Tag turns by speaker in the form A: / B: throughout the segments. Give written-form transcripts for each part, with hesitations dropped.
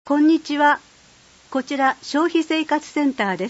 A: こんにちは。こちら消費生活センターです。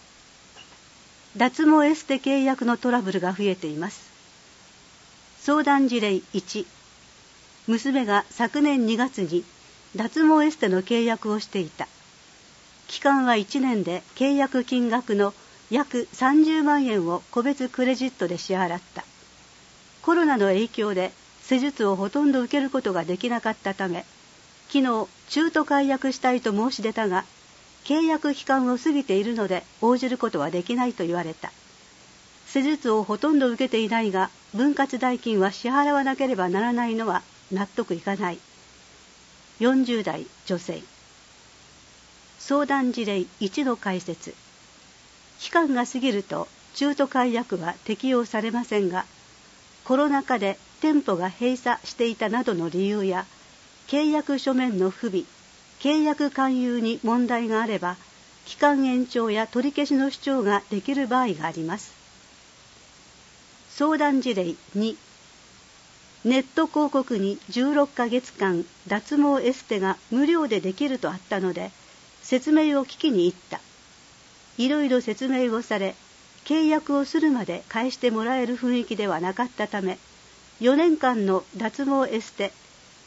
A: 脱毛エステ契約のトラブルが増えています。相談事例1、娘が昨年2月に脱毛エステの契約をしていた。期間は1年で契約金額の約30万円を個別クレジットで支払った。コロナの影響で施術をほとんど受けることができなかったため、昨日中途解約したいと申し出たが、契約期間を過ぎているので応じることはできないと言われた。施術をほとんど受けていないが、分割代金は支払わなければならないのは納得いかない。40代女性。相談事例1の解説。期間が過ぎると中途解約は適用されませんが、コロナ禍で店舗が閉鎖していたなどの理由や、契約書面の不備、契約勧誘に問題があれば、期間延長や取り消しの主張ができる場合があります。相談事例2、ネット広告に16ヶ月間脱毛エステが無料でできるとあったので、説明を聞きに行った。いろいろ説明をされ、契約をするまで返してもらえる雰囲気ではなかったため、4年間の脱毛エステ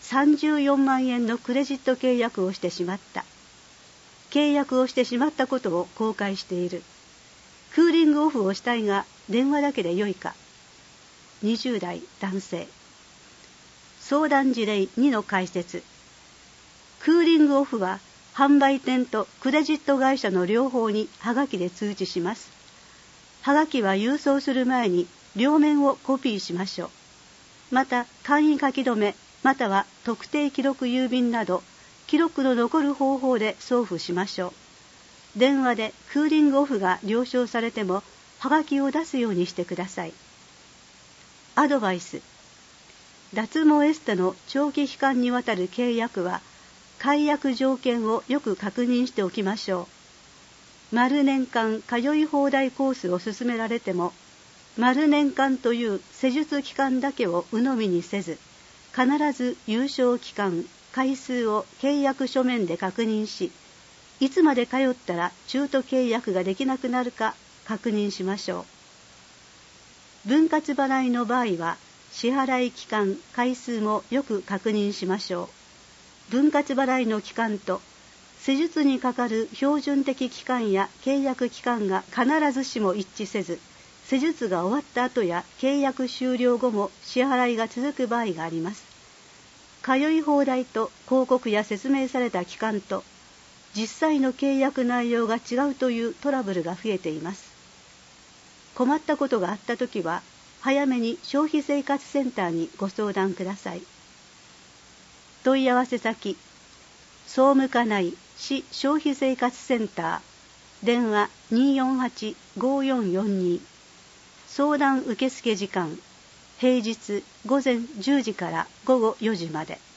A: 34万円のクレジット契約をしてしまった。契約をしてしまったことを後悔している。クーリングオフをしたいが電話だけでよいか。20代男性。相談事例2の解説。クーリングオフは販売店とクレジット会社の両方にはがきで通知します。はがきは郵送する前に両面をコピーしましょう。また簡易書き留めまたは特定記録郵便など記録の残る方法で送付しましょう。電話でクーリングオフが了承されてもはがきを出すようにしてください。アドバイス。脱毛エステの長期期間にわたる契約は解約条件をよく確認しておきましょう。丸年間通い放題コースを勧められても、丸年間という施術期間だけを鵜呑みにせず、必ず有償期間、回数を契約書面で確認し、いつまで通ったら中途契約ができなくなるか確認しましょう。分割払いの場合は、支払い期間、回数もよく確認しましょう。分割払いの期間と、施術にかかる標準的期間や契約期間が必ずしも一致せず、施術が終わった後や契約終了後も支払いが続く場合があります。通い放題と広告や説明された期間と実際の契約内容が違うというトラブルが増えています。困ったことがあったときは早めに消費生活センターにご相談ください。問い合わせ先、総務課内市消費生活センター、電話 248-5442。相談受付時間、平日午前10時から午後4時まで。